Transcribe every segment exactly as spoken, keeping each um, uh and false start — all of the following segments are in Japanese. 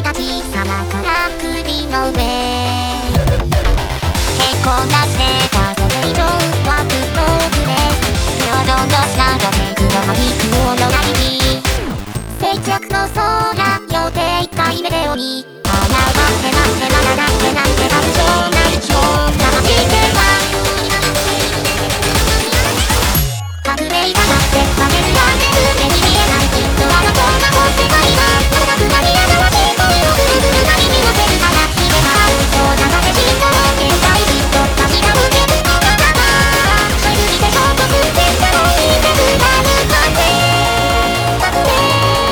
いた小さなから首の上へこなせたそれ以上はクローズですプロドのシャドウで黒の肉をのがりに静寂の空予定いっかいめでおに花は手な手ななな手な手が不条な一生騙しては革命がなってバネるやねる目に見えないきっとあの子が世界が長くなりやがわしい声をぐるぐる波に乗せるからひげがそう流れしそう現在ずっと確かむけるのがただ一人で衝突してたのにめくらぬ風革命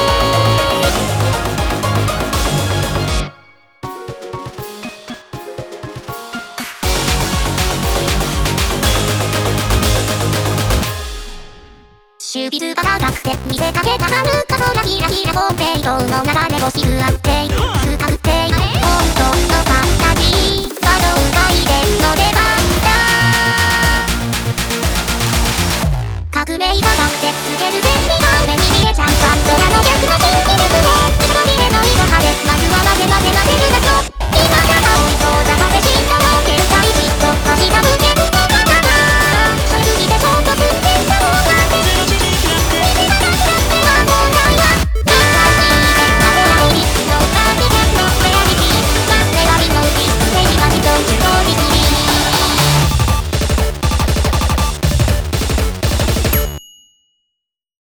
シュービズが高くて見せかけたはるか空ひらひらコンペイトの流れ星不安定不確定本当の